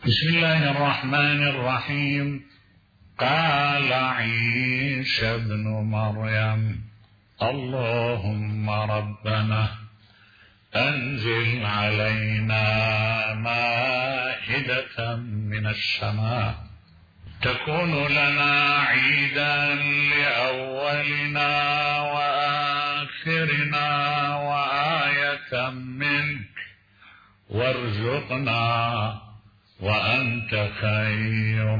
بسم الله الرحمن الرحيم. قال عيسى ابن مريم اللهم ربنا أنزل علينا مائدة من السماء تكون لنا عيدا لأولنا وآخرنا وآية منك وارزقنا وأنت خير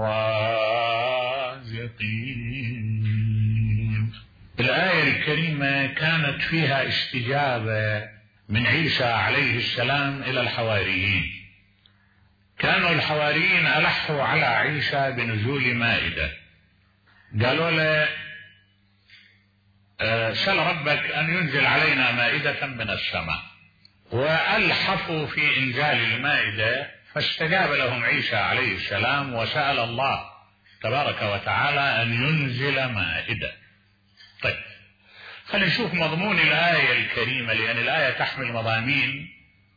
الرازقين. الآية الكريمة كانت فيها استجابة من عيسى عليه السلام إلى الحواريين. كانوا الحواريين ألحوا على عيسى بنزول مائدة، قالوا له سل ربك أن ينزل علينا مائدة من السماء، وألحفوا في إنزال المائدة، فاستجاب لهم عيسى عليه السلام وسأل الله تبارك وتعالى أن ينزل مائدة. طيب، خلينا نشوف مضمون الآية الكريمة، لأن الآية تحمل مضامين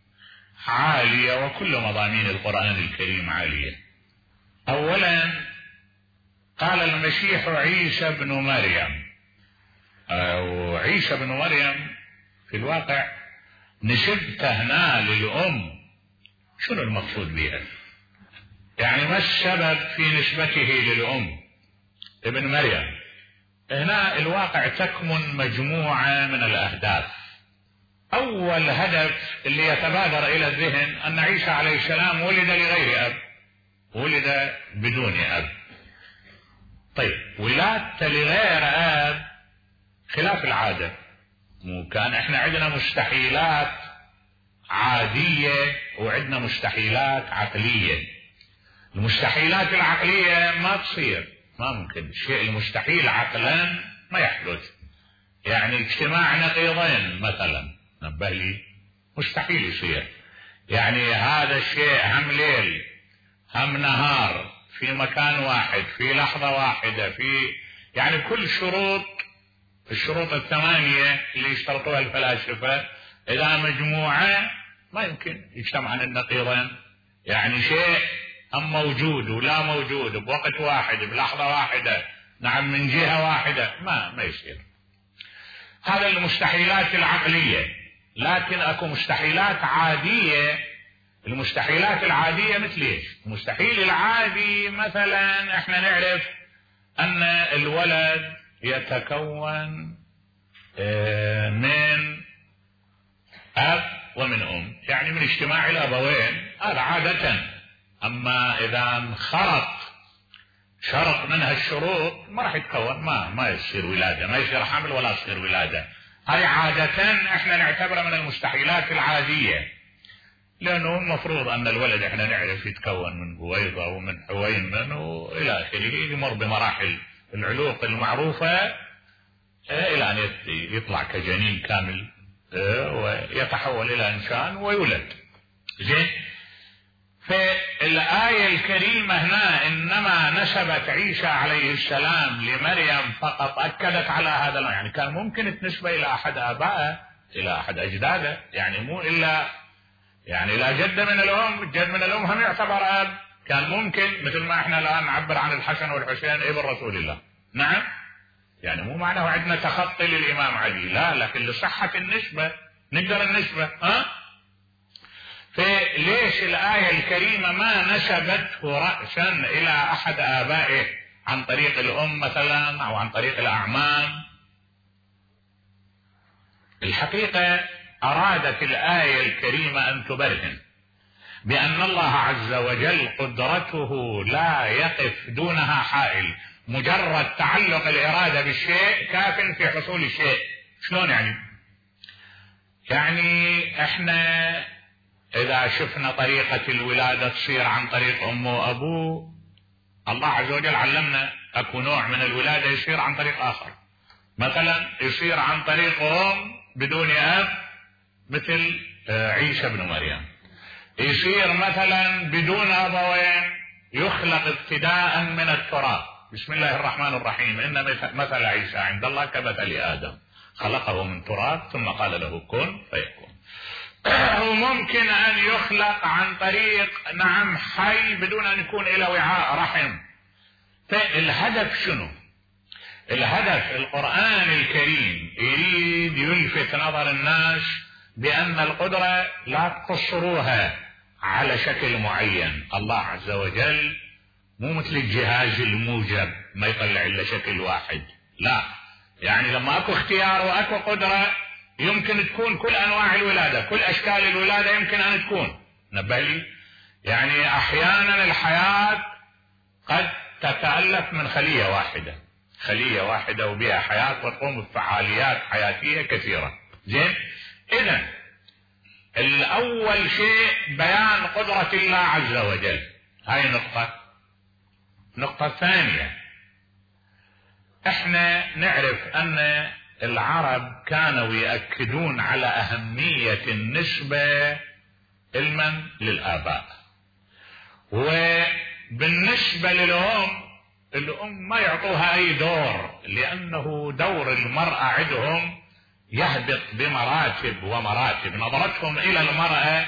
عالية، وكل مضامين القرآن الكريم عالية. أولا قال المسيح عيسى بن مريم، أو عيسى بن مريم في الواقع نسبته هنا للأم. شنو المقصود بها؟ يعني ما السبب في نسبته للأم ابن مريم؟ هنا الواقع تكمن مجموعة من الأهداف. أول هدف اللي يتبادر إلى الذهن أن عيسى عليه السلام ولد لغير أب، ولد بدون أب. طيب، ولادته لغير أب خلاف العادة. مو كان احنا عندنا مستحيلات عادية وعندنا مستحيلات عقلية. المستحيلات العقلية ما تصير، ما ممكن. الشيء المستحيل عقلا ما يحدث. يعني اجتماع نقيضين مثلا، نبه لي، مستحيل يصير. يعني هذا الشيء هم ليل هم نهار في مكان واحد في لحظة واحدة، يعني كل الشروط الثمانية اللي يشترطوها الفلاسفة إذا مجموعة ما يمكن يجتمعن النقيضين. يعني شيء هم موجود ولا موجود بوقت واحد بلحظة واحدة، نعم، من جهة واحدة، ما يصير. هذا المستحيلات العقلية. لكن اكو مستحيلات عادية. المستحيلات العادية مثل ايش؟ المستحيل العادي مثلا احنا نعرف ان الولد يتكون من اب ومن ام، يعني من اجتماع الابوين، هذا عادة. اما اذا انخرط شرط منها الشروط ما راح يتكون، ما يصير ولادة، ما يصير حمل ولا يصير ولادة. هذه عادة احنا نعتبرها من المستحيلات العادية، لانه المفروض ان الولد احنا نعرف يتكون من بويضة ومن حويمن والى اخره، يمر بمراحل العلوق المعروفة الى ان يطلع كجنين كامل ويتحول الى انسان ويولد. زين، فالآية الكريمة هنا إنما نسبت عيسى عليه السلام لمريم فقط، أكدت على هذا. يعني كان ممكن تنسبه إلى أحد آبائه، إلى أحد أجداده، يعني مو إلا يعني لا جد من الأم. الجد من الأم هم يعتبر أب. كان ممكن مثل ما إحنا الآن نعبر عن الحسن والحسين ابن رسول الله، نعم، يعني مو معناه عندنا تخطي للإمام علي، لا، لكن لصحة النسبة نقدر النسبة. فليش الآية الكريمة ما نسبته رأسا إلى أحد آبائه عن طريق الأم مثلا أو عن طريق الأعمام؟ الحقيقة أرادت الآية الكريمة أن تبرهن بأن الله عز وجل قدرته لا يقف دونها حائل. مجرد تعلق الإرادة بالشيء كاف في حصول الشيء. شلون يعني؟ يعني احنا إذا شفنا طريقة الولادة تصير عن طريق أم وأبوه، الله عز وجل علمنا أكو نوع من الولادة يصير عن طريق آخر. مثلا يصير عن طريق أم بدون أب مثل عيسى بن مريم. يصير مثلا بدون أبوين، يخلق ابتداء من التراب. بسم الله الرحمن الرحيم، إن مثل عيسى عند الله كمثل آدم خلقه من تراب ثم قال له كن فيكون. وممكن أن يخلق عن طريق حي بدون أن يكون إلى وعاء رحم. فالهدف شنو؟ الهدف القرآن الكريم يريد يلفت نظر الناس بأن القدرة لا تقصروها على شكل معين. الله عز وجل مو مثل الجهاز الموجب ما يطلع إلا شكل واحد، لا، يعني لما أكو اختيار وأكو قدرة يمكن تكون كل أنواع الولادة، كل أشكال الولادة يمكن أن تكون. نبه لي، يعني أحيانا الحياة قد تتألف من خلية واحدة وبها حياة وتقوم بفعاليات حياتية كثيرة. زين، إذن الأول شيء بيان قدرة الله عز وجل، هاي نقطة ثانية، احنا نعرف ان العرب كانوا يأكدون على أهمية النسبة للآباء، وبالنسبة الأم ما يعطوها أي دور، لأنه دور المرأة عندهم يهبط بمراتب ومراتب. نظرتهم إلى المرأة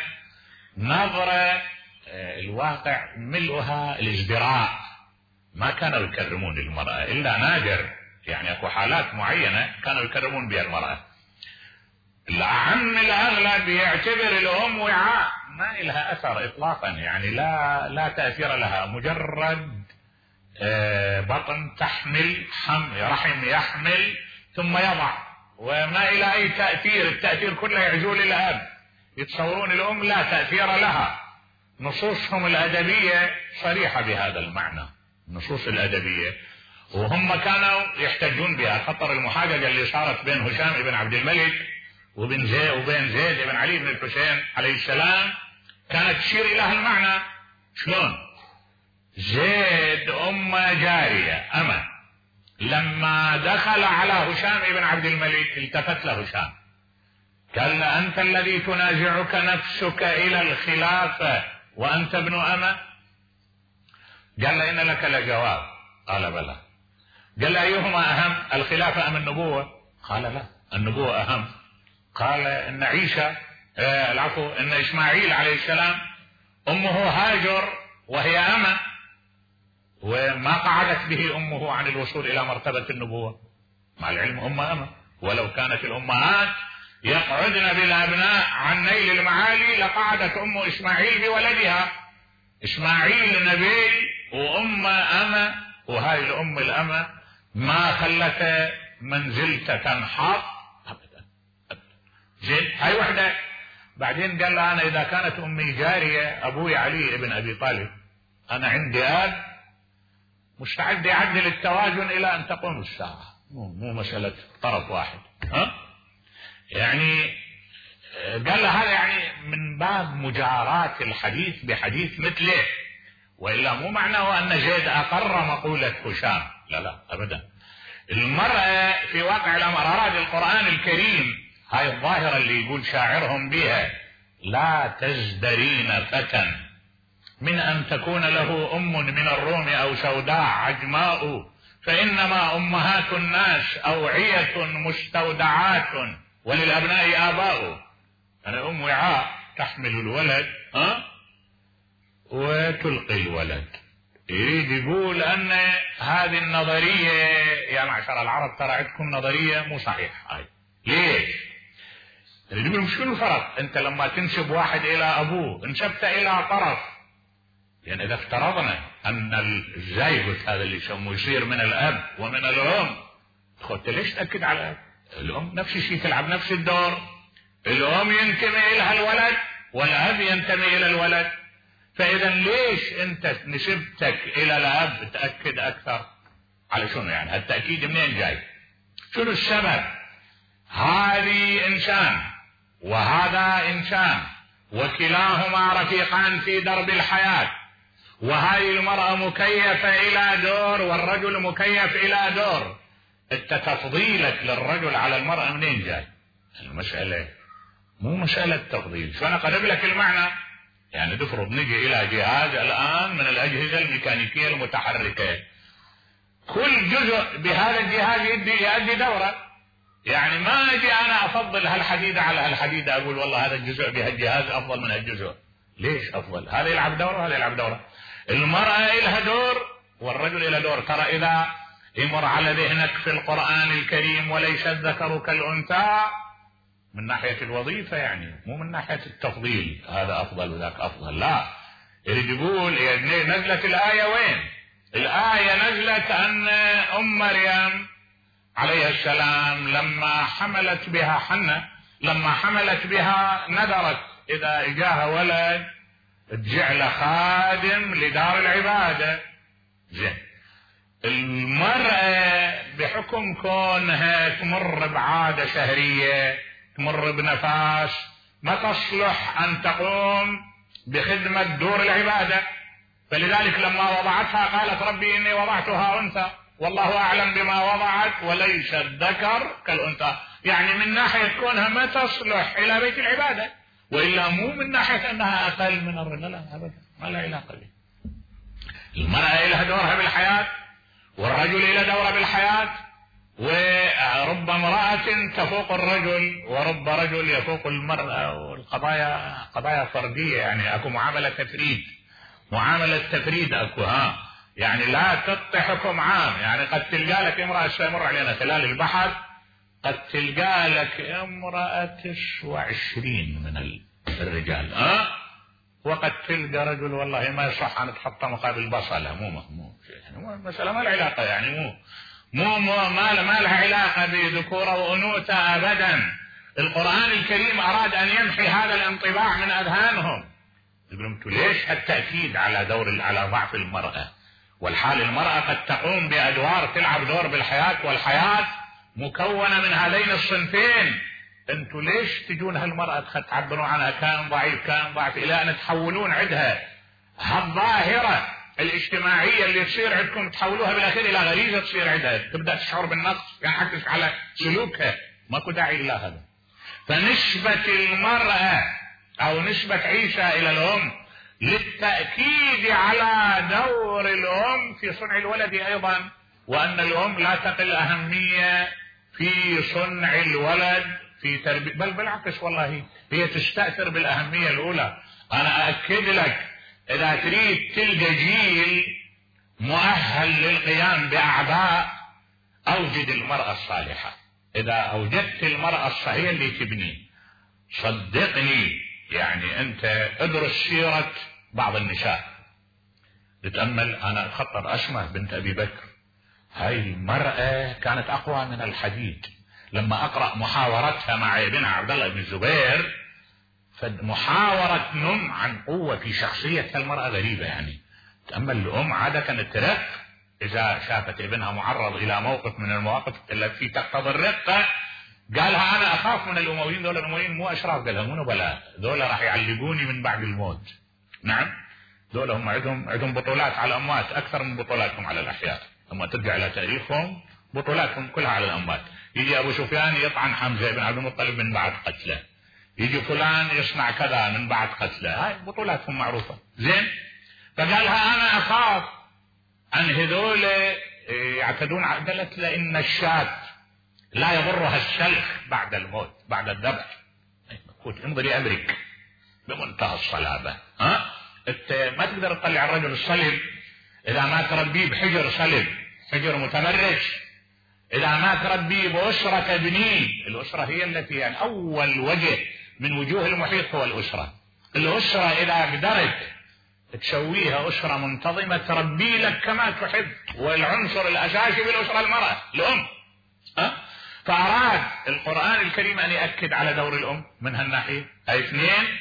نظرة الواقع ملؤها الازدراء، ما كانوا يكرمون المرأة إلا نادر، يعني أكو حالات معينة كانوا يكرمون بها المرأة. العم الأغلب يعتبر الأم وعاء ما لها أثر إطلاقا، يعني لا تأثير لها، مجرد بطن تحمل، رحم يحمل ثم يضع، وما إلى أي تأثير. التأثير كله يعزول الأب، يتصورون الأم لا تأثير لها. نصوصهم الأدبية صريحة بهذا المعنى، النصوص الأدبية، وهم كانوا يحتجون بها. خطر المحاججة اللي صارت بين هشام بن عبد الملك وبين زيد بن علي بن الحسين عليه السلام كانت تشير إلى هالمعنى. شلون؟ زيد جارية أما لما دخل على هشام بن عبد الملك التفت له هشام قال: أنت الذي تنازعك نفسك إلى الخلافة وأنت ابن أما؟ قال: إن لك لجواب. قال: بلى. قال: أيهما أهم، الخلافة أم النبوة؟ قال: لا، النبوة أهم. قال: إن إن إسماعيل عليه السلام أمه هاجر وهي أما، وما قعدت به أمه عن الوصول إلى مرتبة النبوة، مع العلم أما، ولو كانت الأمهات يقعدن بالأبناء عن نيل المعالي لقعدت أم إسماعيل بولدها. إسماعيل نبي أما، وهاي الأم الأمة ما خلت منزلته تنحط أبدا. زين، هاي وحدة. بعدين قال له: أنا إذا كانت أمي جارية، أبوي علي ابن أبي طالب، أنا عندي أب مستعد يعدل التوازن إلى أن تقوم الساعة، مو مسألة طرف واحد. يعني قال له هذا يعني من باب مجاراة الحديث بحديث مثله، وإلا مو معناه أن زيد أقر مقولة هشام، لا أبدا. المرأة في واقع الأمر أراد القرآن الكريم هاي الظاهرة اللي يقول شاعرهم بها: لا تزدرين فتى من أن تكون له أم من الروم أو سوداء عجماء، فإنما أمهات الناس أوعية مستودعات وللأبناء آباء. أنا أم وعاء تحمل الولد وتلقي الولد. يريد يقول أن هذه النظرية يا معشر العرب ترى عندكم نظرية مو صحيحة. هاي ليش؟ يقول مش شنو الفرق؟ أنت لما تنسب واحد إلى أبوه انسبت إلى طرف، يعني إذا افترضنا أن الزيغوت هذا اللي يسموه يصير من الأب ومن الأم، خدت ليش تأكد على الأم؟ نفس الشيء تلعب نفس الدور. الأم ينتمي إلى الولد والأب ينتمي إلى الولد، فإذا ليش أنت نسبتك إلى الأب تأكد أكثر؟ على شنو يعني؟ التأكيد منين جاي؟ شنو السبب؟ هذه إنسان وهذا إنسان، وكلاهما رفيقان في درب الحياة، وهذه المرأة مكيفة إلى دور والرجل مكيف إلى دور. التفضيلك للرجل على المرأة منين جاي؟ المسألة مو مسألة تفضيل. شو أنا قرب لك المعنى؟ يعني تفرض نجي إلى جهاز الآن من الأجهزة الميكانيكية المتحركة، كل جزء بهذا الجهاز يؤدي دوره. يعني ما أجي أنا أفضل هالحديدة على هالحديدة، أقول والله هذا الجزء بهالجهاز أفضل من هالجزء. ليش أفضل؟ هذا يلعب دور وهذا يلعب دوره. المرأة لها دور والرجل له دور. ترى إذا يمر على ذهنك في القرآن الكريم وليس الذكر كالأنثى من ناحية الوظيفة، يعني مو من ناحية التفضيل هذا أفضل وذاك أفضل، لا، يريد يقول يعني نزلت الآية وين؟ الآية نزلت أن مريم عليه السلام لما حملت بها حنة، لما حملت بها نذرت إذا إجاها ولد تجعل خادم لدار العبادة. زين، المرأة بحكم كونها تمر بعادة شهرية، تمر بنفاس، ما تصلح أن تقوم بخدمة دور العبادة، فلذلك لما وضعتها قالت ربي إني وضعتها أنثى والله أعلم بما وضعت وليس الذكر كالأنثى، يعني من ناحية كونها ما تصلح إلى بيت العبادة، وإلا مو من ناحية أنها أقل من الرجل، لا أبدا، ما لها علاقة به. المرأة لها دورها بالحياة والرجل له دور بالحياة، ورب امرأة تفوق الرجل ورب رجل يفوق المرأة، والقضايا قضايا فردية، يعني أكو معاملة تفريد، معاملة تفريد أكو، يعني لا تعطي حكم عام. يعني قد تلقى لك امرأة سيمر علينا خلال البحث قد تلقى لك امرأة تسوى 20 من الرجال، وقد تلقى رجل والله ما يصح أن تحطه مقابل بصلة، مو يعني المسألة ما لها علاقة، يعني مو ما لها علاقة بذكورة وأنوثة أبدا. القرآن الكريم أراد أن يمحي هذا الانطباع من أذهانهم. يقولون ليش التأكيد على ضعف المرأة، والحال المرأة قد تقوم بأدوار، تلعب دور بالحياة، والحياة مكونة من هذين الصنفين. انتوا ليش تجون هالمرأة تعبرون عنها كان ضعيف كان ضعف الى ان تحولون عندها هالظاهرة الاجتماعية اللي تصير عندكم تحولوها بالاخير الى غريزة تصير عندها، تبدأ تشعر بالنقص، ينعكس على سلوكها، ماكو داعي الى هذا. فنسبة المرأة او نسبة عيسى الى الام للتأكيد على دور الام في صنع الولد ايضا، وان الام لا تقل اهمية في صنع الولد في تربية، بل بالعكس والله هي تستأثر بالأهمية الأولى. أنا أأكد لك إذا تريد تلقى جيل مؤهل للقيام بأعباء أوجد المرأة الصالحة. إذا أوجدت المرأة الصحيحة اللي تبني، صدقني يعني أنت ادرس سيرة بعض النساء، تتأمل. أنا خطر أسماء بنت أبي بكر، هاي المرأة كانت أقوى من الحديد. لما أقرأ محاورتها مع ابنها عبد الله بن الزبير، فمحاورة نم عن قوة في شخصية المرأة غريبة. يعني تأمل الأم عادة كانت ترق إذا شافت ابنها معرض إلى موقف من المواقف التي تقتضي الرقة، قالها أنا أخاف من الأمويين، دول الأمويين مو أشراف، قالها مو نبلاء، دول راح يعلقوني من بعد الموت. نعم، دول هم عندهم بطولات على الأموات أكثر من بطولاتهم على الأحياء. لما ترجع إلى تاريخهم بطولاتهم كلها على الأموات. يجي أبو سفيان يطعن حمزة بن عبد المطلب من بعد قتله، يجي فلان يصنع كذا من بعد قتله، هاي بطولاتهم معروفة. زين، فقالها أنا أخاف أن هذول يعتدون. قالت لأن الشاة لا يضرها السلخ بعد الموت بعد الذبح. قلت انظري أمرك بمنتهى الصلابة. انت ما تقدر تطلع الرجل الصلب إذا ما تربيه بحجر صلب، حجر متمرس. إذا ما تربيه بأسرة تبنيه، الأسرة هي التي يعني أول وجه من وجوه المحيط هو الأسرة. الأسرة إذا قدرت تسويها أسرة منتظمة تربي لك كما تحب، والعنصر الأساسي بالأسرة المرأة الأم. فأراد القرآن الكريم أن يأكد على دور الأم من هالناحية. اثنين،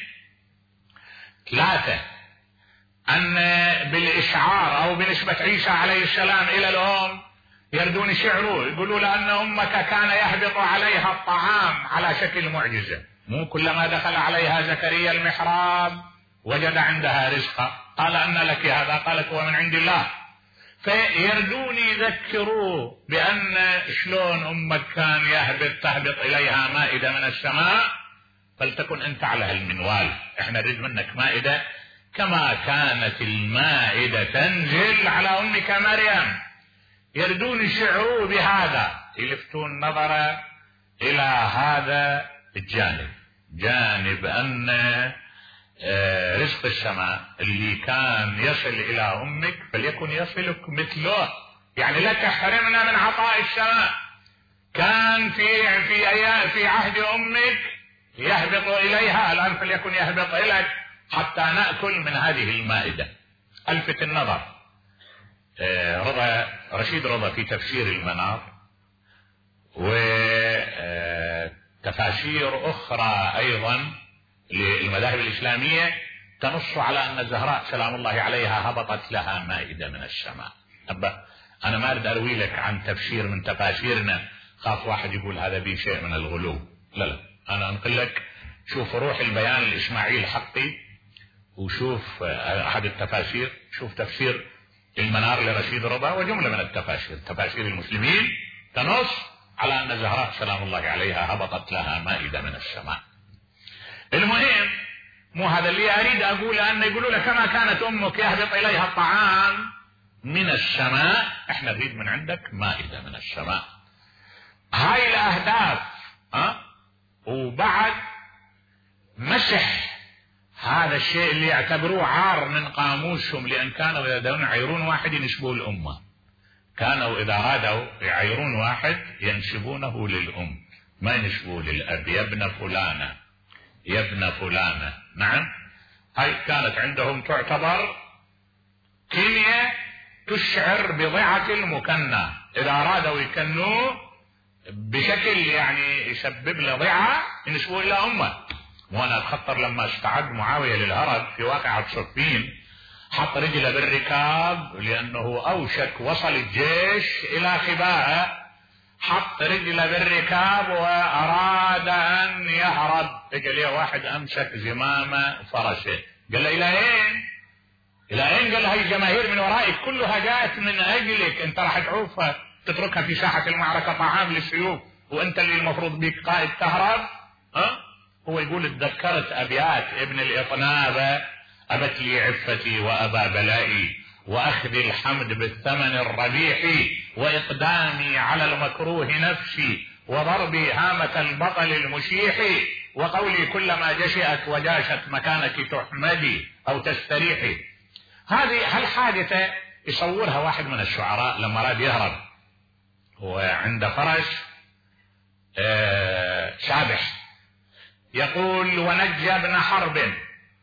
ثلاثة، أن بالإشعار أو بنسبة عيسى عليه السلام إلى الأم يردون شعره، يقولوا لأن أمك كان يهبط عليها الطعام على شكل معجزة، مو كلما دخل عليها زكريا المحراب وجد عندها رزقا قال أن لك هذا، قالت هو من عند الله. فيردون يذكروا بأن شلون أمك كان تهبط إليها مائدة من السماء، فلتكن أنت على هالمنوال، احنا نريد منك مائدة كما كانت المائدة تنزل على أمك مريم. يردون يشعروا بهذا، يلفتون نظرة إلى هذا الجانب، جانب أن رزق السماء اللي كان يصل إلى أمك فليكن يصلك مثله، يعني لا تحرمنا من عطاء السماء. كان في عهد أمك يهبط إليها، الآن فليكن يهبط إليك حتى نأكل من هذه المائدة. ألفت النظر رشيد رضا في تفسير المنار وتفاسير أخرى أيضا للمذاهب الإسلامية تنص على أن الزهراء سلام الله عليها هبطت لها مائدة من السماء. أنا ما أريد أروي لك عن تفسير من تفاسيرنا، خاف واحد يقول هذا به شيء من الغلو، لا أنا أنقل لك. شوف روح البيان الإسماعيل حقي وشوف أحد التفاسير، شوف تفسير المنار لرشيد رضا وجملة من التفاسير، تفاسير المسلمين تنص على أن الزهراء سلام الله عليها هبطت لها مائدة من السماء. المهم مو هذا اللي أريد أقول، أن يقولوا لك كما كانت أمك يهبط إليها الطعام من السماء، احنا نريد من عندك مائدة من السماء. هاي الأهداف وبعد مسح هذا الشيء اللي يعتبروه عار من قاموسهم، لأن كانوا إذا بدهم يعيرون واحد ينسبوه الأمة، كانوا إذا أرادوا يعيرون واحد ينسبونه للأم، ما ينسبوه للأب. يا ابن فلانة، يا ابن فلانة. نعم، هاي كانت عندهم تعتبر كيمياء تشعر بضعة المكنى، إذا أرادوا يكنوه بشكل يعني يسبب له ضعة ينسبوه إلى أمه. وأنا أتخطر لما استعد معاوية للهرب في واقعة صفين، حط رجله بالركاب لأنه أوشك وصل الجيش إلى خباءه، حط رجله بالركاب وأراد أن يهرب. قال لي واحد أمسك زمام فرسه، قال له إلى أين؟ إلى أين؟ قال له هاي الجماهير من ورائك كلها جاءت من أجلك، أنت راح تعوفها تتركها في ساحة المعركة طعام للسيوف وأنت اللي المفروض بك قائد تهرب؟ هو يقول تذكرت أبيات ابن الإطناب: أبت لي عفتي وأبى بلائي، وأخذ الحمد بالثمن الربيح، وإقدامي على المكروه نفسي، وضربي هامة البطل المشيح، وقولي كلما جشئت وجاشت مكانك تحمدي أو تستريحي. هذه هالحادثة يصورها واحد من الشعراء لما راد يهرب، وعند فرس شابح يقول: ونجى ابن حرب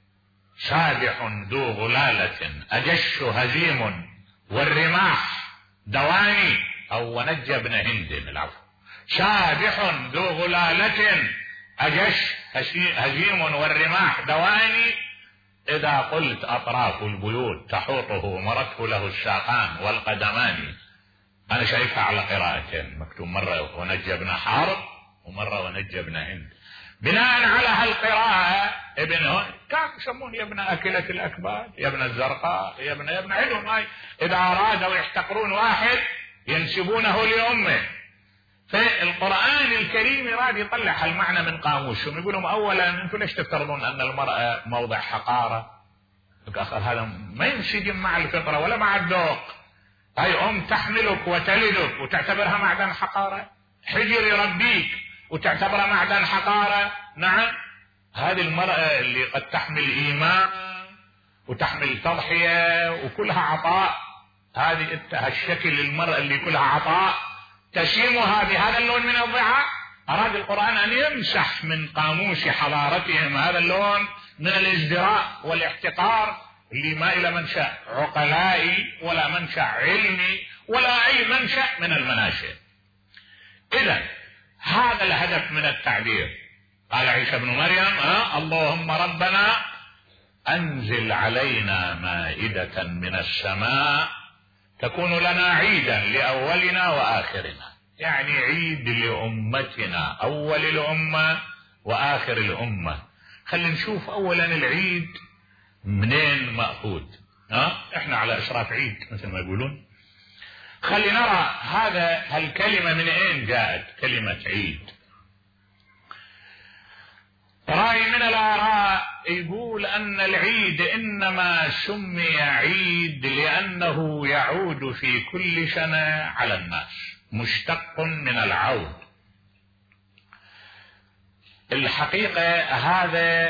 شابح ذو غلالة، أجش هزيم والرماح دواني، أو ونجى ابن هند العفو، شابح ذو غلالة أجش هزيم والرماح دواني، إذا قلت أطراف البيوت تحوطه مرته له الساقان والقدمان. أنا شايفها على قراءتين مكتوب، مرة ونجى ابن حرب ومرة ونجى ابن هند. بناء على هالقراءة ابن كان يسمون يا ابن أكلة الأكباد، يا ابن الزرقاء، يا ابن عندهم هاي، إذا أرادوا يحتقرون واحد ينسبونه لأمه. فالقرآن الكريم يراد يطلع هالمعنى من قاموسهم. يقولون أولا أنتم ليش تفترضون أن المرأة موضع حقارة؟ آخر هذا ما ينسجم مع الفطرة ولا مع الذوق. هاي تحملك وتلدك وتعتبرها معدن حقارة، حجر يربيك وتعتبرها معدن حقارة. نعم، هذه المرأة اللي قد تحمل إيمان وتحمل تضحية وكلها عطاء، هذه الشكل المرأة اللي كلها عطاء تسيمها بهذا اللون من الضعة. أراد القرآن أن يمسح من قاموس حضارتهم هذا اللون من الازدراء والاحتقار، اللي ما إلى منشأ عقلائي ولا منشأ علمي ولا أي منشأ من المناشئ. إذن هذا الهدف من التعبير. قال عيسى بن مريم: اللهم ربنا أنزل علينا مائدة من السماء تكون لنا عيدا لأولنا وآخرنا، يعني عيد لأمتنا، أول الأمة وآخر الأمة. خلينا نشوف أولا العيد منين مأخوذ. احنا على إشراف عيد مثل ما يقولون. خلينا نرى هالكلمة من اين جاءت كلمة عيد. رأي من الآراء يقول أن العيد إنما سمي عيد لأنه يعود في كل سنة على الناس، مشتق من العود. الحقيقة هذا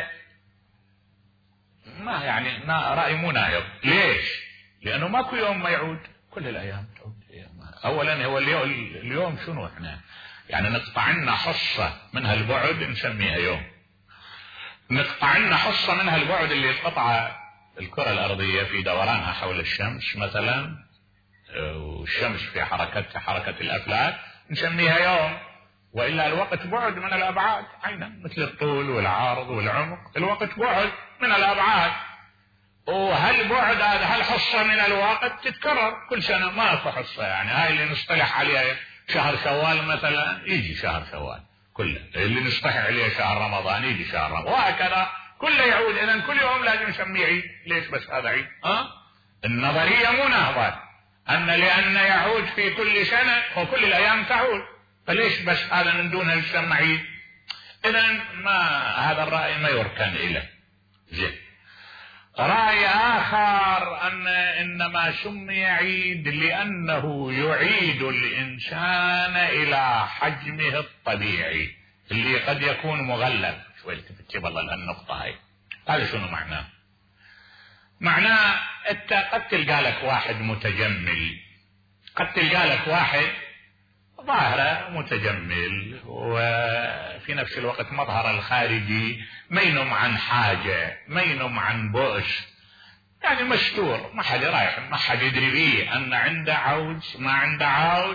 ما رأي مو نائب. ليش؟ لأنه ماكو يوم ما يعود، كل الأيام تعود. أولا هو اليوم شنو احنا يعني نقطع لنا حصة من هالبعد نسميها يوم، نقطع لنا حصة من هالبعد اللي قطع الكرة الأرضية في دورانها حول الشمس مثلا، والشمس في حركتها حركة الأفلاك، نسميها يوم. وإلا الوقت بعد من الأبعاد عينا، مثل الطول والعرض والعمق، الوقت بعد من الأبعاد. وهالبعد هذا هالحصة من الوقت تتكرر كل سنة، ما في حصة يعني. هاي اللي نصطلح عليها شهر شوال مثلا يجي شهر شوال كله، اللي نصطلح عليه شهر رمضان يجي شهر رمضان، وهكذا كله يعود. إذن كل يوم لازم نسميه عيد. ليش بس هذا عيد؟ النظرية مو نهضة لأن يعود في كل سنة وكل الأيام تعود، فليش بس هذا من دونها يسمى عيد؟ إذن ما هذا الرأي ما يركن إليه. زين. رأي آخر إنما سمي عيد لأنه يعيد الإنسان إلى حجمه الطبيعي اللي قد يكون مغلب شوي. التفت والله لهالنقطة هاي. هذا شنو معناه؟ معناه أنت قد تلقى لك واحد متجمل، قد تلقى لك واحد ظاهرة متجمل، وفي نفس الوقت مظهر الخارجي ما ينم عن حاجة، ما ينم عن بؤس، يعني مستور، ما حد رايح، ما حد يدري بيه أن عنده عوز ما عنده عوز.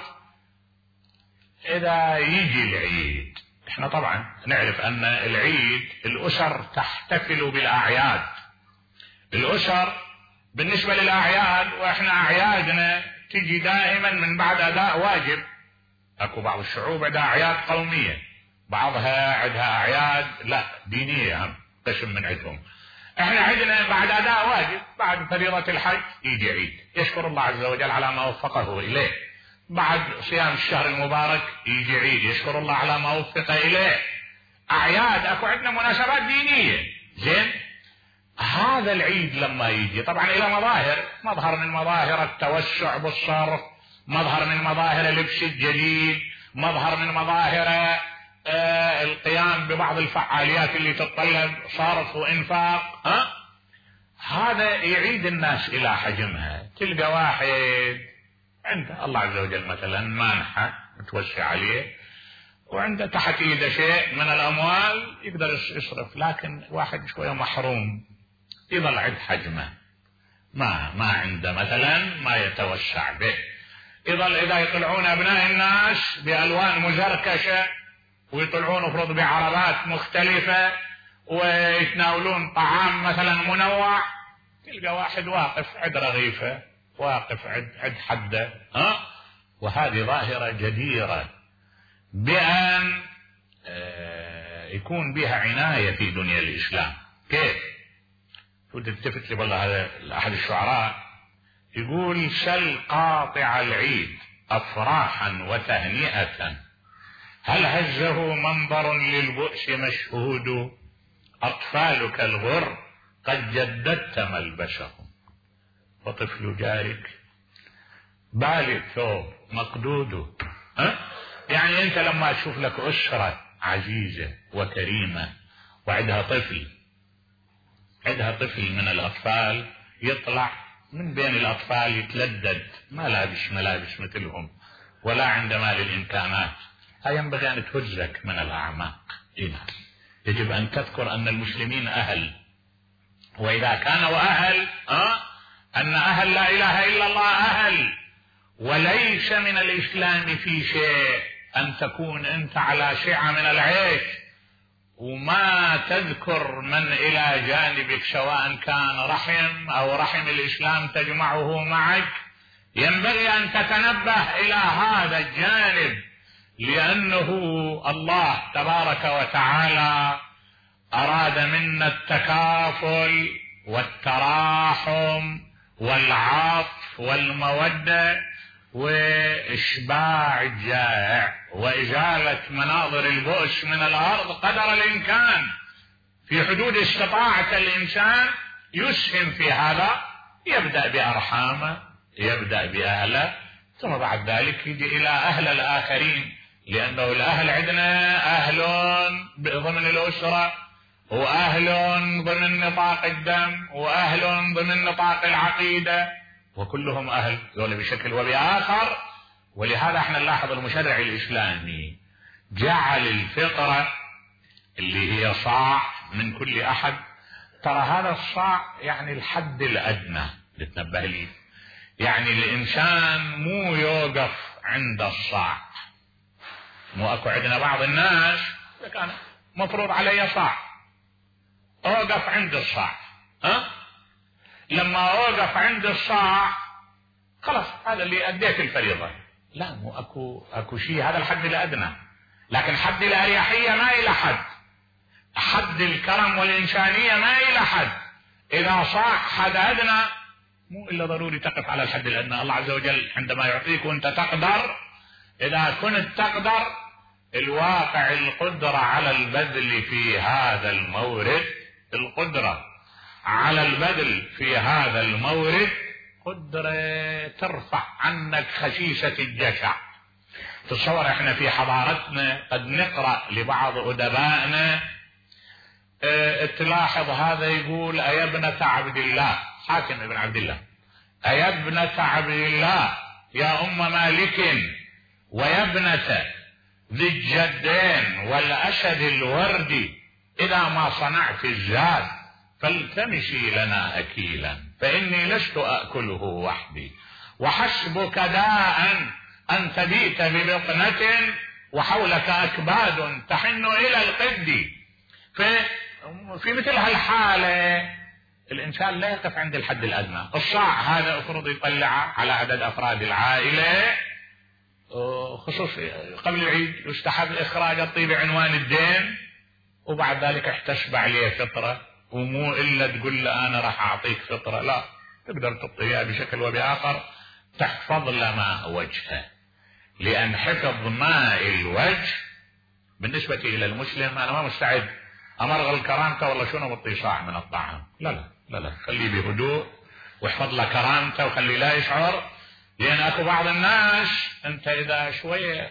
إذا يجي العيد، احنا طبعا نعرف أن العيد الأسر تحتفل بالأعياد، الأسر بالنسبة للأعياد، وإحنا أعيادنا تجي دائما من بعد أداء واجب. اكو بعض الشعوب عندها اعياد قومية، بعضها عندها اعياد لا دينية، هم قسم من عندهم. احنا عندنا بعد اداء واجب، بعد فريضة الحج يجي عيد، يشكر الله عز وجل على ما وفقه اليه. بعد صيام الشهر المبارك يجي عيد، يشكر الله على ما وفق اليه. اعياد، اكو عندنا مناسبات دينية. زين، هذا العيد لما يجي طبعا الى مظهر من مظاهر التوسع بالصرف، مظهر من مظاهر اللبس الجديد، مظهر من مظاهر القيام ببعض الفعاليات اللي تتطلب صرف وانفاق. هذا يعيد الناس الى حجمها. تلقى واحد عنده الله عز وجل مثلا مانحة متوسع عليه، وعنده تحت ايده شيء من الاموال يقدر يصرف، لكن واحد شوية محروم يظل عند حجمه، ما عنده مثلا ما يتوسع به. يظل إذا يطلعون أبناء الناس بألوان مزركشة، ويطلعون افرض بعربات مختلفة، ويتناولون طعام مثلا منوع، تلقى واحد واقف عند رغيفة، واقف عند حده. وهذه ظاهرة جديرة بأن يكون بها عناية في دنيا الإسلام. كيف؟ تلتفت لي والله هذا أحد الشعراء يقول: سل قاطع العيد أفراحا وتهنئة، هل هزه منظر للبؤس مشهود، أطفالك الغر قد جددت ملبسهم، وطفل جارك بالي الثوب مقدود. يعني أنت لما تشوف لك أسرة عزيزة وكريمة وعندها طفل، عندها طفل من الأطفال يطلع من بين الأطفال يتلدد، ما لابس ملابس مثلهم ولا عنده مال الإمكانات، هاي ينبغي أن تهزك من الأعماق. يجب أن تذكر أن المسلمين أهل، وإذا كانوا أهل أن أهل لا إله إلا الله أهل، وليس من الإسلام في شيء أن تكون أنت على شيعة من العيش وما تذكر من إلى جانبك، سواء كان رحم أو رحم الإسلام تجمعه معك. ينبغي أن تتنبه إلى هذا الجانب، لأنه الله تبارك وتعالى أراد منا التكافل والتراحم والعطف والمودة وإشباع الجائع وإزالة مناظر البؤس من الأرض قدر الإمكان. في حدود استطاعة الإنسان يسهم في هذا، يبدأ بأرحامه، يبدأ بأهله، ثم بعد ذلك يجي إلى أهل الآخرين. لأنه الأهل عندنا أهل ضمن الأسرة، وأهل ضمن نطاق الدم، وأهل ضمن نطاق العقيدة، وكلهم أهل دول بشكل وبآخر. ولهذا احنا نلاحظ المشرع الإسلامي جعل الفطرة اللي هي صاع من كل أحد. ترى هذا الصاع يعني الحد الأدنى لتنبه لي، يعني الإنسان مو يوقف عند الصاع. مو أكو عندنا بعض الناس كان مفروض علي صاع، أوقف عند الصاع، لما أوقف عند الصاع خلاص هذا اللي أديت الفريضة. لا، مو أكو شيء، هذا الحد الأدنى. لكن حد الأريحية ما إلى حد، حد الكرم والإنسانية ما إلى حد. إذا صاع حد أدنى مو إلا ضروري تقف على الحد الأدنى. الله عز وجل عندما يعطيك وأنت تقدر، إذا كنت تقدر الواقع القدرة على البذل في هذا المورد، القدرة على البذل في هذا المورد قدرة ترفع عنك خسيسة الجشع. تصور احنا في حضارتنا قد نقرأ لبعض أدبائنا تلاحظ هذا يقول: أيا ابنة عبد الله، حاكم ابن عبد الله، أيا ابنة عبد الله يا أم مالك ويا ابنة ذي الجدين والأسد الوردي، إذا ما صنعت الزاد فالتمسي لنا أكيلا، فإني لست أكله وحدي، وحسبك داء أن تبيت ببطنة وحولك أكباد تحن إلى القد. في مثل هالحالة الإنسان لا يقف عند الحد الأدنى. الصاع هذا أفرض يطلع على عدد أفراد العائلة، خصوصي قبل العيد يستحب إخراج الطيب عنوان الدين، وبعد ذلك احتسب عليه فطرة، ومو إلا تقول له أنا راح أعطيك فطرة، لا، تقدر تعطيها بشكل وبآخر تحفظ له ماء وجهه. لأن حفظ ماء الوجه بالنسبة إلى المسلم، أنا ما مستعد أمرغل كرامته والله شنو بطي صاع من الطعام، لا لا لا لا، خليه بهدوء واحفظ له كرامته وخليه لا يشعر. لأن أكو بعض الناس أنت إذا شوية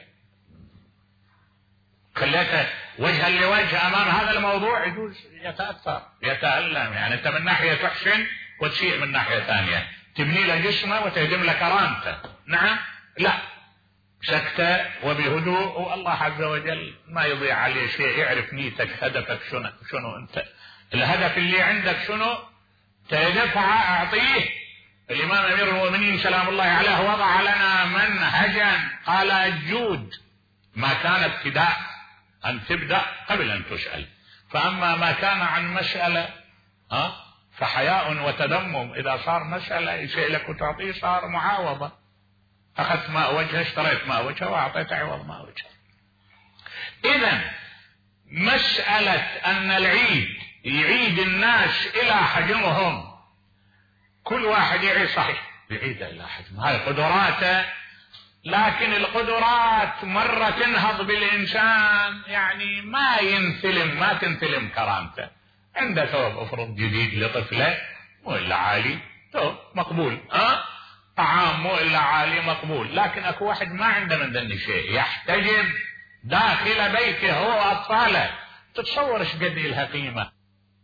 خليته وجها لوجه أمام هذا الموضوع يجوز يتأثر يتألم. يعني أنت من ناحية تحسن وتسيء من ناحية ثانية، تبني له جسمه وتهدم له كرامته. نعم، لا، سكتة وبهدوء، والله عز وجل ما يضيع عليه شيء، يعرف نيتك هدفك شنو أنت الهدف اللي عندك شنو تدفع أعطيه. الإمام أمير المؤمنين سلام الله عليه وضع لنا منهجا، قال: الجود ما كان ابتداء، أن تبدأ قبل أن تسأل، فأما ما كان عن مسألة فحياء وتدمم. إذا صار مسألة شيء لك وتعطيه صار معاوضة، أخذت ماء وجهه، اشتريت ماء وجهه وأعطيت عوض ماء وجهه. إذن مسألة أن العيد يعيد الناس إلى حجمهم، كل واحد يعيد صحيح يعيد إلى حجمه، هاي قدراته، لكن القدرات مرة تنهض بالإنسان، يعني ما تنثلم كرامته. عنده ثوب افرض جديد لطفله مو إلا عالي، ثوب مقبول، طعام مو إلا عالي مقبول، لكن أكو واحد ما عنده من ذني شيء، يحتجب داخل بيته هو وأطفاله. تتصور ايش قد لها قيمة.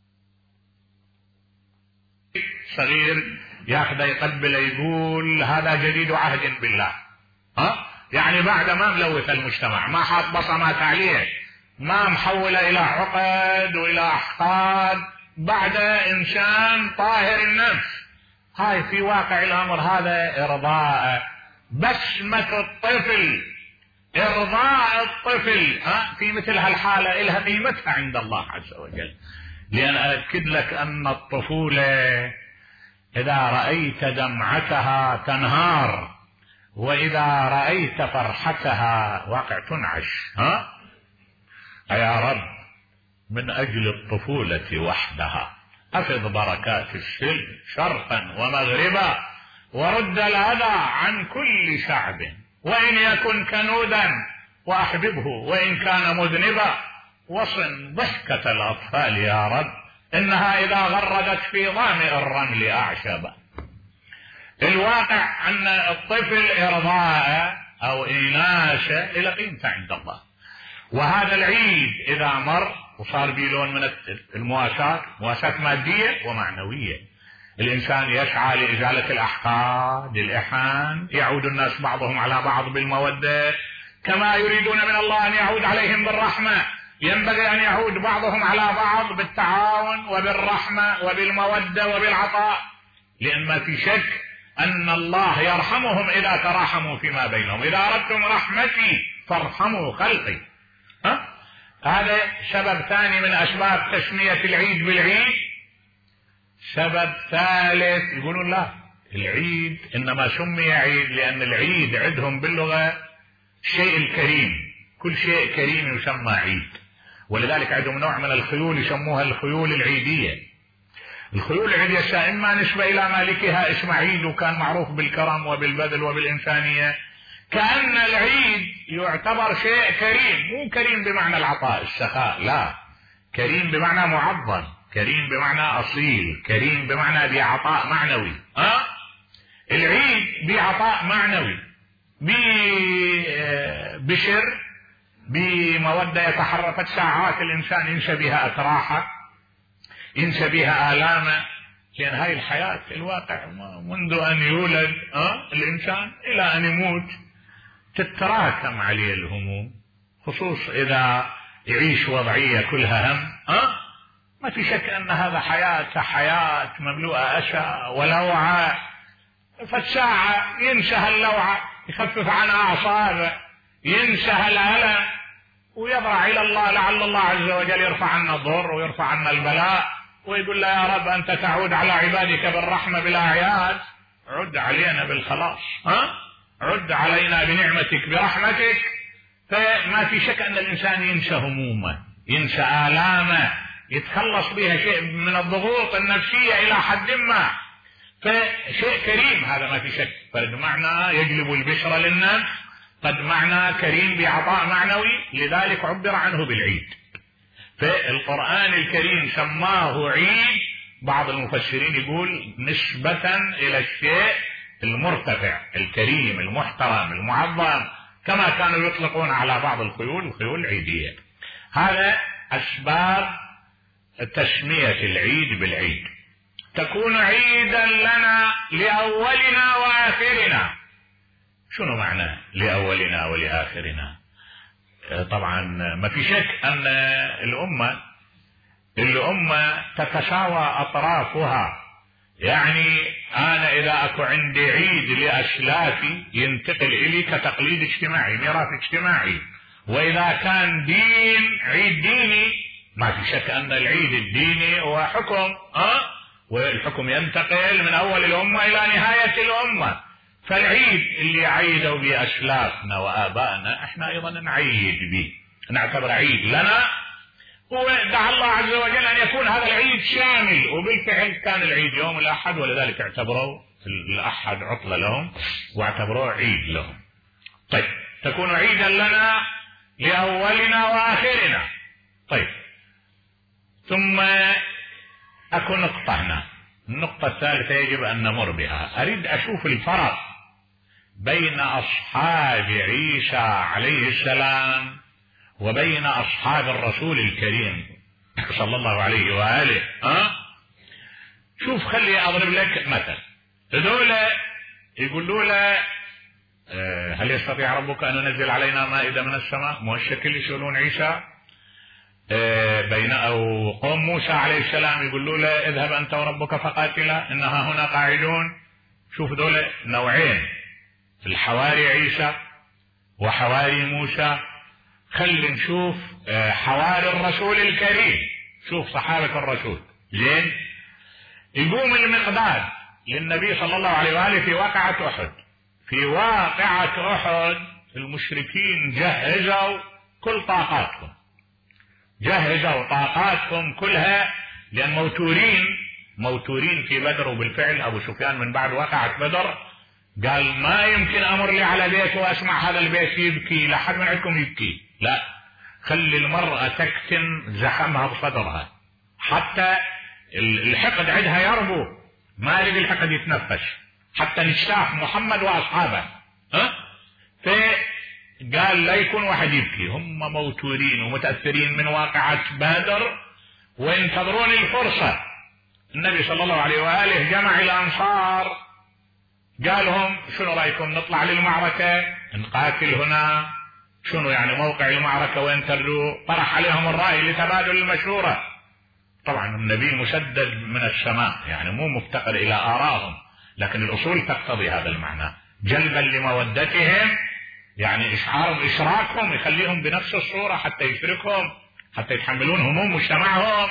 صغير ياخذه يقبله يقول هذا جديد عهد بالله، يعني بعد ما ملوث المجتمع، ما حاط بصمات عليه، ما محوله إلى عقد وإلى أحقاد، بعد إنسان طاهر النفس. هاي في واقع الأمر هذا إرضاء بسمة الطفل، إرضاء الطفل في مثل هالحالة إلها قيمتها عند الله عز وجل. لأن أكد لك أن الطفولة إذا رأيت دمعتها تنهار، وإذا رأيت فرحتها واقع تنعش. يا رب من أجل الطفولة وحدها أفض بركات السلم شرقا ومغربا، ورد الأذى عن كل شعب، وإن يكن كنودا وأحببه، وإن كان مذنبا وصن ضحكة الأطفال يا رب، إنها إذا غردت في ظامئ الرمل أعشبا. الواقع أن الطفل إرضاء أو إناشة إلى قيمته عند الله. وهذا العيد إذا مر وصار به لون من مواساة مادية ومعنوية. الإنسان يسعى لإزالة الأحقاد، الإحان، يعود الناس بعضهم على بعض بالمودة كما يريدون من الله أن يعود عليهم بالرحمة. ينبغي أن يعود بعضهم على بعض بالتعاون وبالرحمة وبالمودة وبالعطاء، لأن ما في شك أن الله يرحمهم إذا تراحموا فيما بينهم. إذا أردتم رحمتي فارحموا خلقي. هذا سبب ثاني من أسباب تسمية العيد بالعيد. سبب ثالث يقولون لا، العيد إنما سمي عيد لأن العيد عندهم باللغة شيء الكريم، كل شيء كريم يسمى عيد. ولذلك عندهم نوع من الخيول يسموها الخيول العيدية. الخيول العيدية إما نسبة إلى مالكها اسم عيد، وكان معروف بالكرم وبالبذل وبالإنسانية. كأن العيد يعتبر شيء كريم، مو كريم بمعنى العطاء السخاء، لا، كريم بمعنى معظم، كريم بمعنى أصيل، كريم بمعنى بعطاء معنوي. العيد بعطاء معنوي، بشر، بمودة يتحرك ساعات الإنسان ينسى بها أتراحه، ينسى بها آلامه. لأن هاي الحياة الواقع منذ أن يولد الإنسان إلى أن يموت تتراكم عليه الهموم، خصوص إذا يعيش وضعية كلها هم. ما في شك أن هذا حياة مملوءة أسى ولوعة. فالساعة ينسى اللوعة، يخفف عن أعصابه، ينسى الألم ويضرع إلى الله، لعل الله عز وجل يرفع عنا الضر ويرفع عنا البلاء، ويقول له يا رب أنت تعود على عبادك بالرحمة بالأعياد، عد علينا بالخلاص، عد علينا بنعمتك برحمتك. فما في شك أن الإنسان ينسى همومه، ينسى آلامه، يتخلص بها شيء من الضغوط النفسية إلى حد ما. فشيء كريم هذا ما في شك. قد معنى يجلب البشرى للناس، قد معنى كريم بعطاء معنوي، لذلك عبر عنه بالعيد. فالقرآن الكريم سماه عيد، بعض المفسرين يقول نسبة إلى الشيء المرتفع الكريم المحترم المعظم، كما كانوا يطلقون على بعض الخيول العيدية. هذا أسباب تسمية العيد بالعيد. تكون عيدا لنا لأولنا وآخرنا. شنو معنى لأولنا ولآخرنا؟ طبعا ما في شك أن الأمة تتساوى أطرافها. يعني أنا إذا أكو عندي عيد لأسلافي ينتقل إلي كتقليد اجتماعي، ميراث اجتماعي. وإذا كان دين، عيد ديني، ما في شك أن العيد الديني هو حكم، والحكم ينتقل من أول الأمة إلى نهاية الأمة. فالعيد اللي عيدوا به أسلافنا وآبائنا احنا أيضا نعيد به، نعتبر عيد لنا. ودعا الله عز وجل أن يكون هذا العيد شامل، وبالفعل كان العيد يوم الأحد، ولذلك اعتبروا الأحد عطلة لهم واعتبروه عيد لهم. طيب، تكون عيدا لنا لأولنا وآخرنا. طيب، ثم أكو نقطة هنا، النقطة الثالثة يجب أن نمر بها. أريد أشوف الفرق بين أصحاب عيسى عليه السلام وبين أصحاب الرسول الكريم صلى الله عليه وآله. شوف، خلي أضرب لك مثل. هذول يقولوا له هل يستطيع ربك أن ينزل علينا مائدة من السماء؟ مو الشكل يسألون عيسى. بين أو قوم موسى عليه السلام يقولوا له اذهب أنت وربك فقاتلا إنها هنا قاعدون. شوف دول نوعين، الحواري عيسى وحواري موسى. خلي نشوف حواري الرسول الكريم. شوف صحابة الرسول زين. يقوم المقداد للنبي صلى الله عليه وآله في واقعة أحد. في واقعة أحد المشركين جهزوا كل طاقاتهم، جهزوا طاقاتهم كلها، لأن موتورين في بدر. وبالفعل أبو سفيان من بعد واقعة بدر قال ما يمكن أمر لي على بيت وأسمع هذا البيت يبكي، لا حد من عندكم يبكي، لا، خلي المرأة تكتم زحمها بصدرها حتى الحقد عندها يربو، ما يريد الحقد يتنفس، حتى نشتاف محمد وأصحابه. فقال لا يكون واحد يبكي، هم موتورين ومتأثرين من واقعة بدر وينتظرون الفرصة. النبي صلى الله عليه وآله جمع الأنصار قال لهم شنو رأيكم نطلع للمعركة نقاتل هنا، شنو يعني موقع المعركة وين تردوا؟ طرح عليهم الرأي لتبادل المشورة. طبعا النبي مسدد من السماء يعني مو مفتقر إلى آرائهم، لكن الأصول تقتضي هذا المعنى جلبا لمودتهم، يعني إشراكهم يخليهم بنفس الصورة حتى يشركهم حتى يتحملون هموم مجتمعهم.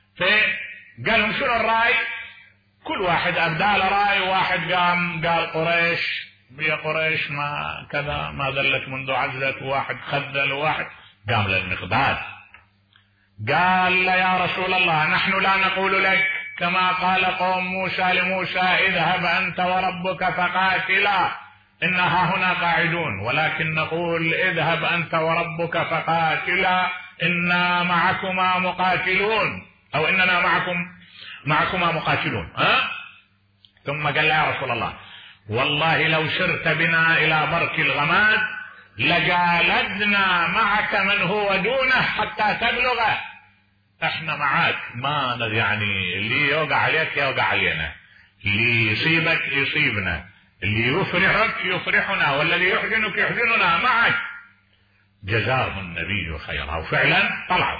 فقال لهم شنو الرأي؟ كل واحد أبدى له رأي. واحد قام قال قريش يا قريش ما كذا ما ذلت منذ عزلت، وواحد خذل، وواحد قام للمقداد قال له يا رسول الله نحن لا نقول لك كما قال قوم موسى لموسى اذهب أنت وربك فقاتلا إنها هنا قاعدون، ولكن نقول اذهب أنت وربك فقاتلا إنا معكما مقاتلون أو إننا معكما مقاتلون. ثم قال يا رسول الله والله لو سرت بنا إلى برك الغماد لجالدنا معك من هو دونه حتى تبلغه. احنا معاك، ما يعني اللي يوقع عليك يوقع علينا، اللي يصيبك يصيبنا، اللي يفرحك يفرحنا، والذي يحزنك يحزننا معك. جزاهم النبي خيرا. وفعلا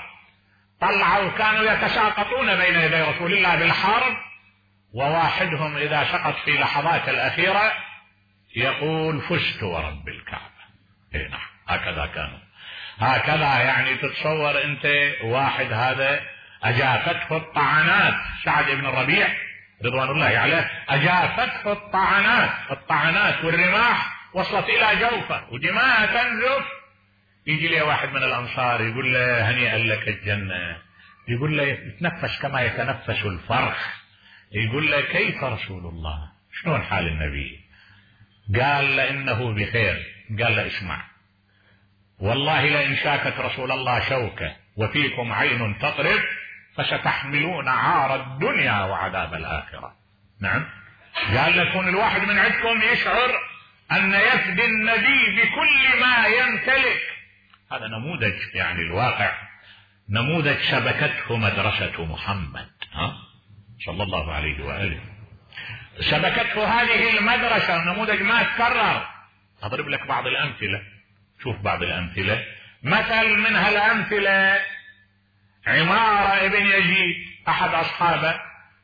طلعوا كانوا يتساقطون بين يدي رسول الله بالحرب، وواحدهم إذا سقط في لحظات الأخيرة يقول فزت ورب الكعبة. اي نعم هكذا كانوا، هكذا يعني تتصور انت واحد هذا اجافته الطعنات، سعد بن الربيع رضوان الله عليه اجافته الطعنات والرماح وصلت الى جوفه ودماء تنزف. يجي لي واحد من الانصار يقول له هنيئا لك الجنة، يقول له يتنفس كما يتنفس الفرخ. يقول له كيف رسول الله شلون حال النبي؟ قال له انه بخير. قال له اسمع والله لئن شاكت رسول الله شوكة وفيكم عين تطرب فستحملون عار الدنيا وعذاب الآخرة. نعم قال لكم الواحد من عندكم يشعر أن يفدي النبي بكل ما يمتلك. هذا نموذج يعني الواقع، نموذج شبكته مدرسة محمد صلى الله عليه وآله، شبكته هذه المدرسة، نموذج ما تكرر. أضرب لك بعض الأمثلة، شوف بعض الأمثلة. مثل من هالأمثلة عمارة ابن يزيد أحد أصحابه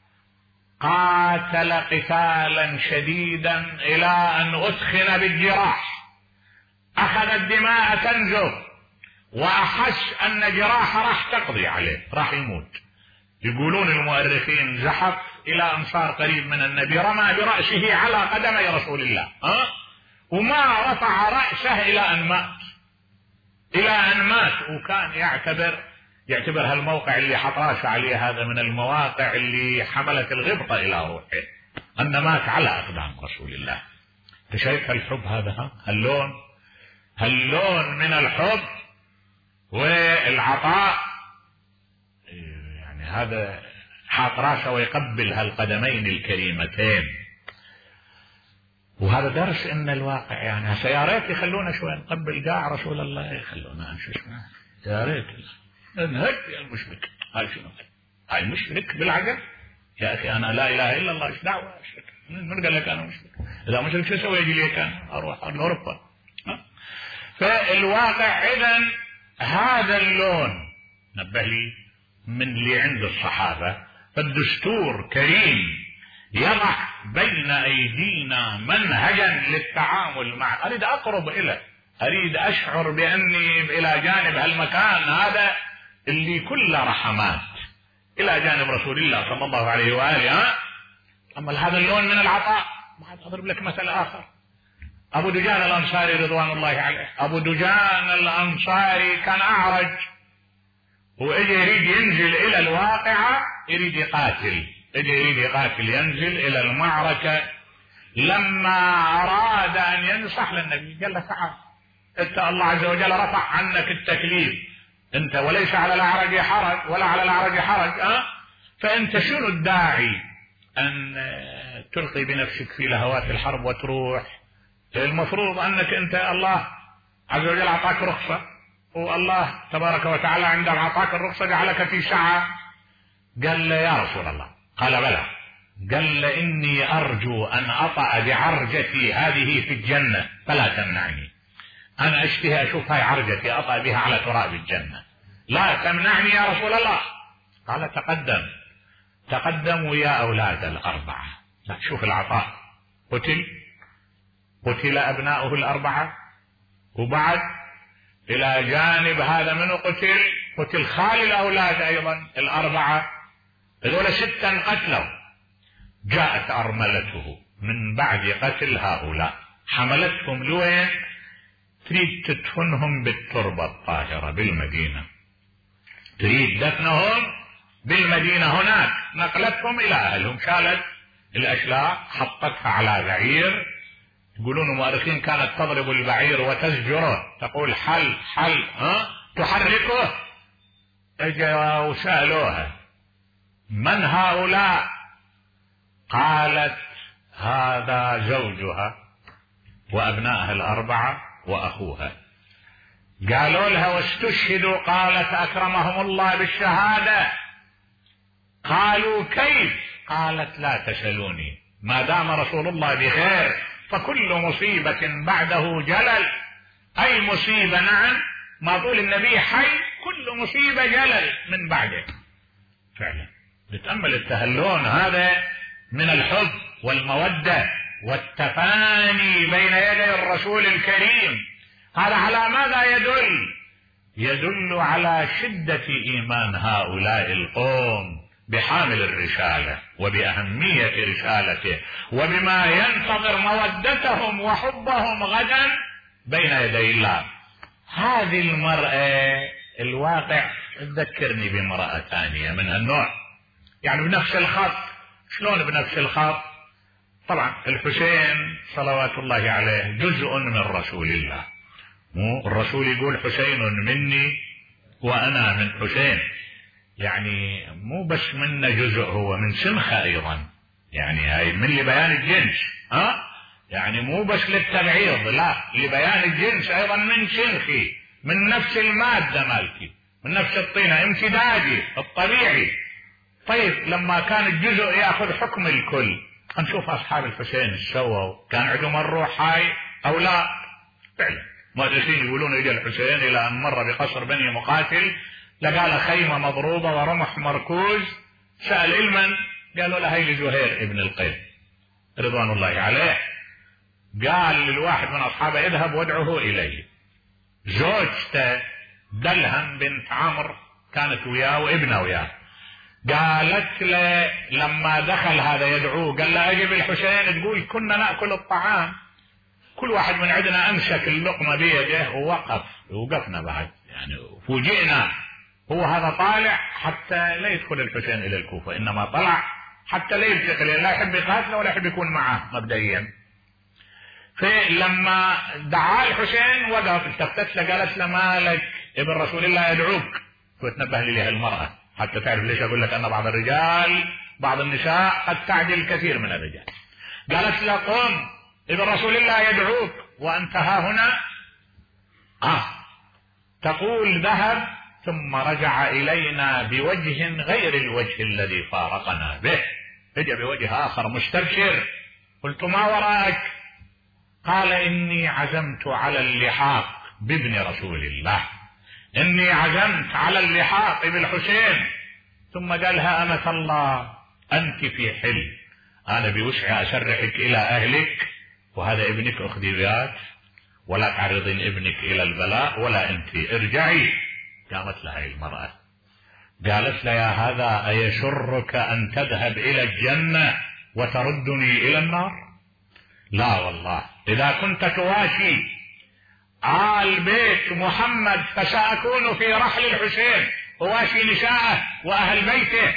قاتل قتالا شديدا إلى أن أثخن بالجراح، أخذ الدماء تنزف وأحس أن جراح راح تقضي عليه، راح يموت. يقولون المؤرخين زحف إلى أمصار قريب من النبي، رمى برأسه على قدمي رسول الله وما رفع رأسه إلى أن مات. وكان يعتبر هالموقع اللي حط راسه عليه هذا من المواقع اللي حملت الغبطة إلى روحه، أن مات على أقدام رسول الله. شايف الحب هذا، هاللون من الحب والعطاء، يعني هذا حاط راسه ويقبل هالقدمين الكريمتين. وهذا درس ان الواقع يعني هسه يا ريت يخلونا شوي نقبل قاع رسول الله، يخلونا شو اسمه يا ريت انهك يا المشرك. هاي شنو هاي مشرك بالعقل يا اخي؟ انا لا اله الا الله، ايش دعوه اشرك؟ من قال لك انا مشرك؟ اذا مشرك شو اسوي؟ يجي لي كان اروح لاوروبا. فالواقع اذا هذا اللون نبه لي من اللي عند الصحابه. فالدستور كريم يضع بين أيدينا منهجا للتعامل مع، أريد أقرب إليه، أريد أشعر بأني إلى جانب هالمكان هذا اللي كله رحمات، إلى جانب رسول الله صلى الله عليه وآله. أما هذا اللون من العطاء. أضرب لك مثل آخر، أبو دجان الأنصاري رضوان الله عليه. أبو دجان الأنصاري كان أعرج، وإجي يريد ينزل إلى الواقعة، يريد يقاتل ينزل إلى المعركة. لما أراد أن ينصح للنبي قال له تعال أنت الله عز وجل رفع عنك التكليف، أنت وليس على الأعرج حرج ولا على الأعرج حرج. فأنت شنو الداعي أن تلقي بنفسك في لهوات الحرب وتروح المفروض أنك أنت الله عز وجل أعطاك رخصة، والله تبارك وتعالى عندما أعطاك الرخصة جعلك في ساعة. قال له يا رسول الله، قال بلى، قال له إني أرجو أن أطأ بعرجتي هذه في الجنة فلا تمنعني. أنا أشتهي أشوف هاي عرجتي أطأ بها على تراب الجنة، لا تمنعني يا رسول الله. قال تقدموا يا أولاد الأربعة. لا، شوف العطاء، قتل أبناؤه الأربعة، وبعد إلى جانب هذا منه قتل خال الأولاد أيضا الأربعة، هذول 6 قتلوا. جاءت أرملته من بعد قتل هؤلاء، حملتهم لوين؟ تريد تدفنهم بالتربة الطاهرة بالمدينة، تريد دفنهم بالمدينة هناك. نقلتهم إلى أهلهم، شالت الأشلاء حطتها على بعير، يقولون المؤرخين كانت تضرب البعير وتزجره، تقول حل تحركه. اجوا وسألوها من هؤلاء؟ قالت هذا زوجها وأبنائها الأربعة وأخوها. قالوا لها واستشهدوا؟ قالت أكرمهم الله بالشهادة. قالوا كيف؟ قالت لا تسألوني، ما دام رسول الله بخير فكل مصيبة بعده جلل. أي مصيبة، نعم، ما طول النبي حي كل مصيبة جلل من بعده. فعلا بتأمل التهلون هذا من الحب والمودة والتفاني بين يدي الرسول الكريم. هذا على ماذا يدل؟ يدل على شدة إيمان هؤلاء القوم بحامل الرسالة وبأهمية رسالته وبما ينتظر مودتهم وحبهم غدا بين يدي الله. هذه المرأة الواقع تذكرني بامرأة ثانية من النوع، يعني بنفس الخط. شلون بنفس الخط؟ طبعا الحسين صلوات الله عليه جزء من رسول الله، مو الرسول يقول حسين مني وأنا من حسين، يعني مو بس منا جزء، هو من سنخة أيضا، يعني هاي من لبيان الجنس، يعني مو بس للتبعيض، لا، لبيان الجنس أيضا من سنخي، من نفس المادة مالتي، من نفس الطينة، امتدادي الطبيعي. طيب لما كان الجزء يأخذ حكم الكل، نشوف أصحاب الحسين ايش سووا، كان عندهم الروح هاي أو لا؟ فعلا مؤرخين يقولون اجى الحسين إلى أن مر بقصر بني مقاتل، لقى له خيمة مضروبة ورمح مركوز، سأل المن؟ قالوا له هي لزهير ابن القيس رضوان الله عليه. قال للواحد من أصحابه اذهب وادعه إليه. زوجته دلهم بنت عمرو كانت وياه وابنه وياه، قالت له لما دخل هذا يدعوه قال له اجب الحسين تقول كنا نأكل الطعام، كل واحد من عندنا امسك اللقمة بيده ووقفنا بعد، يعني فوجئنا، هو هذا طالع حتى لا يدخل الحسين الى الكوفة، انما طلع حتى لا يلتقي، لا يحب يقاتله ولا يحب يكون معه مبدئيا. فلما دعا الحسين وقف، التفتت له قالت له مالك ابن رسول الله يدعوك، وتنبه لي المرأة حتى تعرف ليش اقول لك ان بعض الرجال بعض النساء قد تعدل كثير من الرجال. قالت له قم ابن رسول الله يدعوك وانت ها هنا. تقول ذهب ثم رجع الينا بوجه غير الوجه الذي فارقنا به، رجع بوجه اخر مستبشر. قلت ما وراءك؟ قال اني عزمت على اللحاق بابن رسول الله، اني عزمت على اللحاق بالحسين. ثم قالها أمة الله انت في حل، انا بوسعي اسرحك الى اهلك، وهذا ابنك اخذي وياك ولا تعرضين ابنك الى البلاء ولا انت ارجعي. قامت لها المرأة قالت له يا هذا ايسرك ان تذهب الى الجنة وتردني الى النار؟ لا والله، اذا كنت تواشي آل بيت محمد فسأكون في رحل الحسين وواشي نساءه وأهل بيته.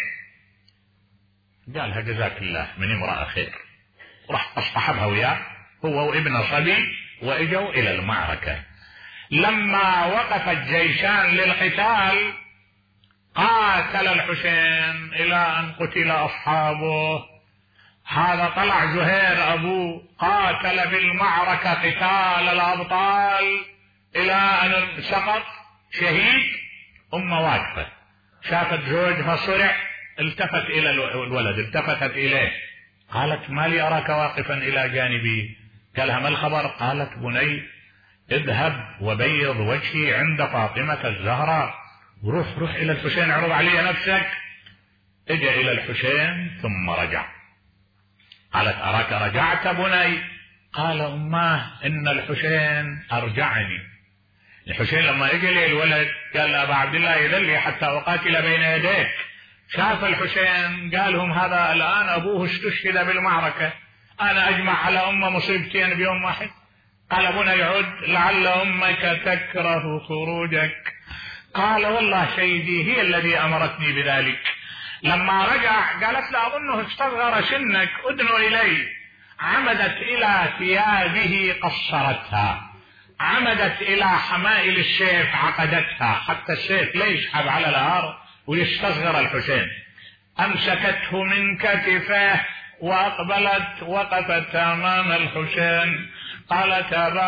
قالها جزاك الله من امرأة خير، راح اصطحبها وياه هو وابن صبي واجوا إلى المعركة. لما وقف الجيشان للقتال قاتل الحسين إلى أن قتل أصحابه. هذا طلع زهير أبوه قاتل بالمعركة قتال الأبطال إلى أن سقط شهيد. أمه واقفة شافت زوجها صرع، التفت إلى الولد، التفتت إليه، قالت: ما لي أراك واقفا إلى جانبي؟ قالها: ما الخبر؟ قالت: بني اذهب وبيض وجهي عند فاطمة الزهراء، وروح إلى الحسين، اعرض علي نفسك. اجى إلى الحسين ثم رجع. قالت: أراك رجعت بني؟ قال: أماه إن الحسين أرجعني. الحسين لما اجى لي الولد قال: أبا عبد الله يذلي حتى أقاتل بين يديك. شاف الحسين قال لهم: هذا الآن أبوه استشهد بالمعركة، أنا أجمع على أمه مصيبتين بيوم واحد. قال: بني عد لعل أمك تكره خروجك. قال: والله سيدي هي الذي أمرتني بذلك. لما رجع قالت: لا أظنه استصغر سنك، أدنو إلي. عمدت إلى ثيابه قصرتها، عمدت إلى حمائل السيف عقدتها حتى السيف لا يسحب على الأرض ويستصغر الحسين. أمسكته من كتفه وأقبلت وقفت أمام الحسين. قالت: أبا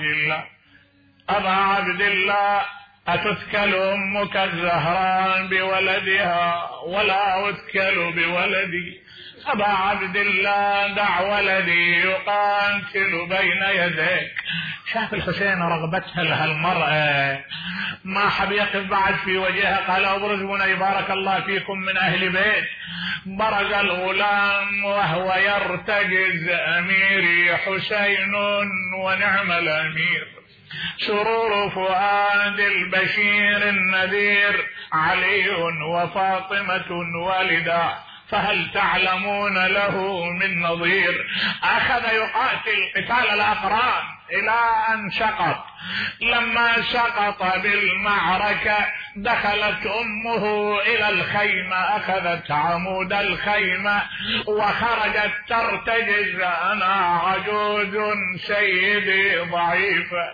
عبد الله أتثكل أمك الزهراء بولدها ولا أثكل بولدي؟ أبا عبد الله دع ولدي يقاتل بين يديك. شاف الحسين رغبتها لها المرأة، ما حب يقف بعد في وجهها. قال: أبرز بني بارك الله فيكم من أهل بيت. برز الغلام وهو يرتجز: أميري حسين ونعم الأمير، سرور فؤاد البشير النذير، علي وفاطمة والدا، فهل تعلمون له من نظير؟ أخذ يقاتل قتال الأقران إلى أن سقط. لما سقط بالمعركة دخلت أمه إلى الخيمة، أخذت عمود الخيمة وخرجت ترتجز: أنا عجوز سيدي ضعيفة،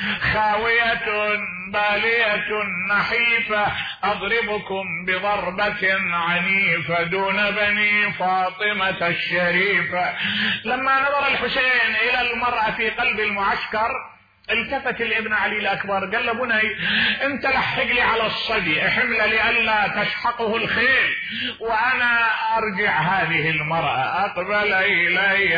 خاوية بالية نحيفة، أضربكم بضربة عنيفة دون بني فاطمة الشريفة. لما نظر الحسين إلى المرأة في قلب المعسكر التفت الابن علي الأكبر قال له: بني انت لحق لي على الصبي، احمل لئلا تشحقه الخيل، وأنا أرجع هذه المرأة. أقبل إلي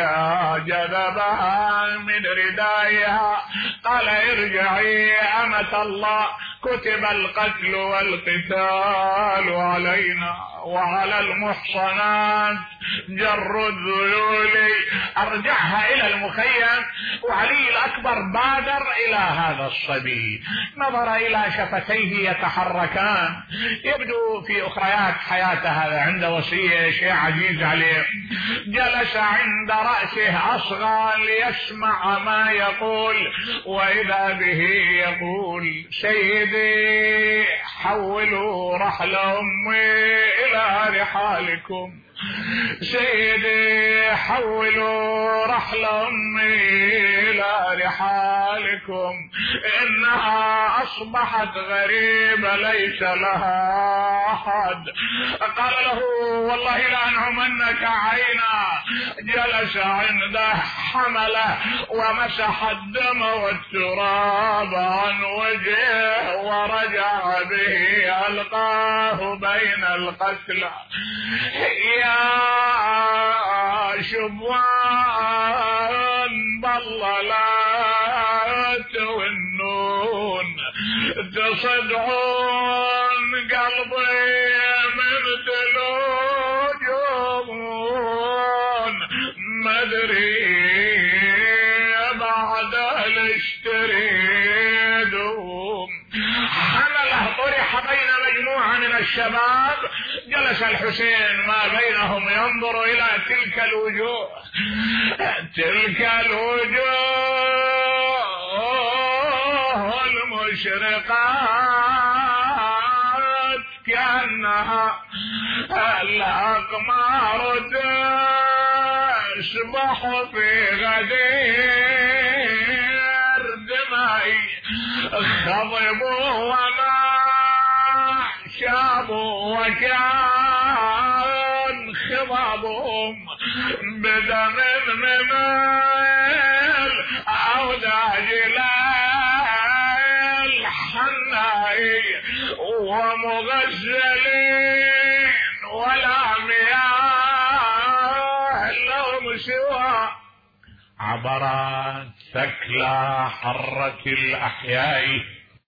جذبها من ردائها قال: ارجعي أمة الله، كتب القتل والقتال علينا وعلى المحصنات جر الذيول. أرجعها إلى المخيم. وعلي الأكبر بادر إلى هذا الصبي، نظر إلى شفتيه يتحركان، يبدو في أخريات حياته هذا عنده وصية، شيء عزيز عليه. جلس عند رأسه أصغى ليسمع ما يقول، وإذا به يقول: سيدي حولوا رحل أمي إلى رحالكم، سيدي حولوا رحل أمي إلى رحالكم، إنها أصبحت غريبة ليس لها أحد. قال له: والله لأنعمنك عينا. جلس عنده، حمله ومسح الدم والتراب عن وجهه ورجع به ألقاه بين القتلى. يا شبان بالضلات والنون تصدعون قلبي من تلوجون، مدري بعد الاشتريدهم. حمله طرح بين مجموعة من الشباب. جلس الحسين ما بينهم ينظر إلى تلك الوجوه، تلك الوجوه المشرقات كأنها الأقمار تسبح في غدير دمائي، خضبوا وما شابوا وكان خضابهم بدم النمال أو داجلال حناي ومغزلين ولا مياه لهم سوى عبرت ثكلى حرك الأحياء